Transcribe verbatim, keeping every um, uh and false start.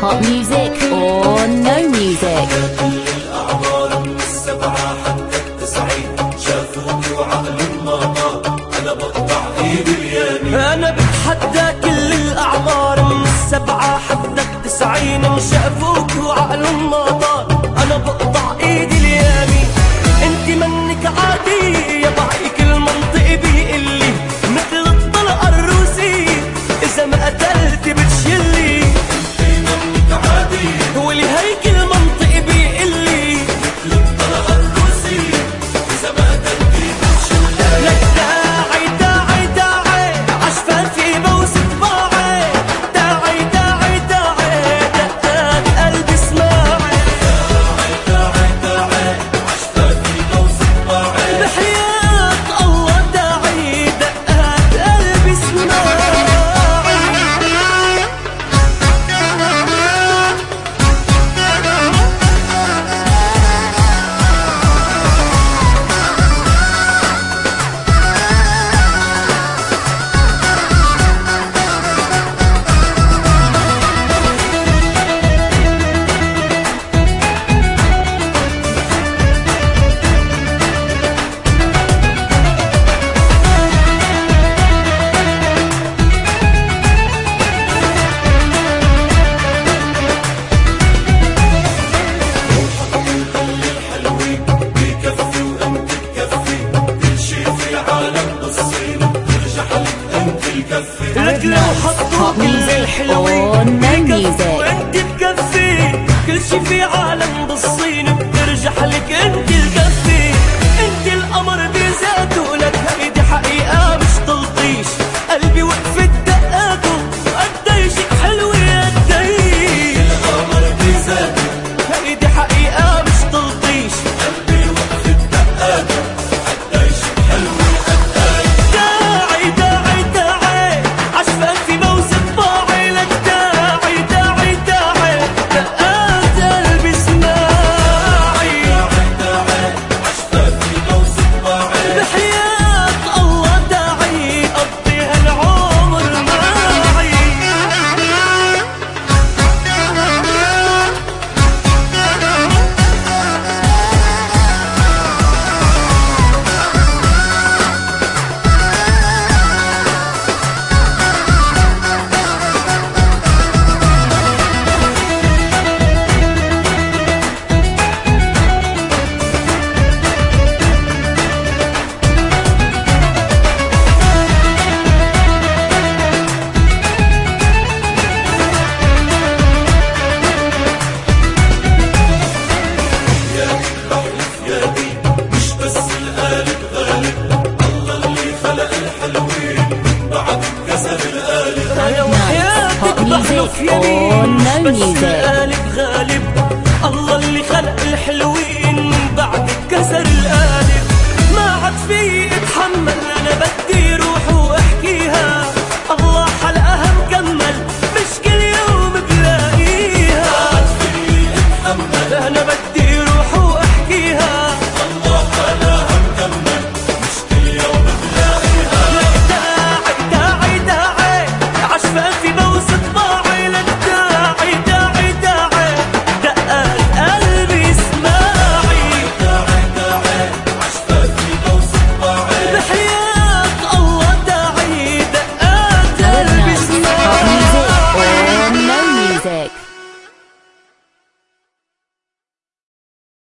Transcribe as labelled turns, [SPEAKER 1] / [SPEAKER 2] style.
[SPEAKER 1] hot music or no music.
[SPEAKER 2] كل الأعمار من السبعة حتى التسعين شافوني وعقلهم ما طار، أنا بقطع إيدي اليمين.
[SPEAKER 3] أنا بتحدى كل الأعمار من السبعة حتى التسعين شافوك وعقلهم ما طار، أنا بقطع إيدي اليمين. أنت منك عادية بعيك المنطق بيقلي مثل الطلقة الروسية، إذا ما قتلت بتشلي.
[SPEAKER 2] أنت منك عادية
[SPEAKER 3] ولهيك المنطق بيقلي
[SPEAKER 2] مثل الطلقة الروسية، إذا ما قتلت بتشلي.
[SPEAKER 3] لك داعي داعي داعي عشفافي بوس طباعي، داعي داعي داعي دقات قلبي اسمعي.
[SPEAKER 2] داعي داعي داعي عشفافي بوس طباعي،
[SPEAKER 3] بحياة الله داعي دقات قلبي اسمعي.
[SPEAKER 2] الحلوين بكفي وأنت تكفي، كل شي في عالم بالصين ترجع لك أنت الكفي.
[SPEAKER 3] لك لو حطوا كل الحلوين بكفي وانت بكفي، كل شي في عالم بالصين بترجح لك انت الكفي. انت القمر بذاته، لك هيدي حقيقة مش تلطيش، قلبي وقفت دقاته قديشك حلوة قديش.
[SPEAKER 2] القمر بذاته
[SPEAKER 3] هيدي حقيقة مش تلطيش،
[SPEAKER 2] قلبي وقفت دقاته قديش حلوة قديش.
[SPEAKER 3] داعي داعي داعي عشفافي بوس طباعي، لك داعي داعي داعي دقات قلبي اسمعي.
[SPEAKER 2] داعي داعي عشفافي بوس طباعي،
[SPEAKER 3] بحياة الله داعي قضي هالعمر معي.
[SPEAKER 2] يا دي مش بس القالب غالب، الله اللي خلق الحلوين من بعد كسر القالب.
[SPEAKER 3] أنا وحياتك بحلف يمين مش بس القالب غالب، الله اللي خلق الحلوين من بعد كسر القالب. ما عاد في اتحمل، أنا بدي روح وإحساس